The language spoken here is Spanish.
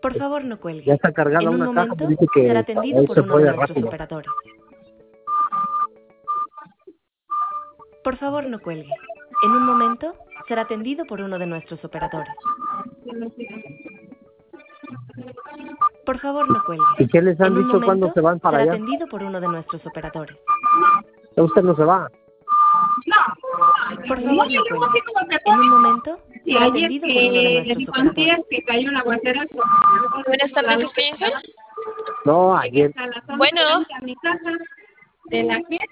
Por favor, no Ya cuelgue. está cargada En un una caja, momento me dice que será atendido hoy por se uno de puede nuestros rápido. operadores. Por favor, no cuelgue. En un momento será atendido por uno de nuestros operadores. Por favor, no cuelgue. ¿Y qué les han En un dicho cuándo momento se van para será allá? atendido por uno de nuestros operadores. Usted no se va. Por favor, no cuelgue. En un momento Sí, será ayer atendido por uno de que le nuestros dijo operadores. antier que cayó un aguacerazo. Buenas tardes, experiencia. No, ayer. A las 11 Bueno. a mi casa de la que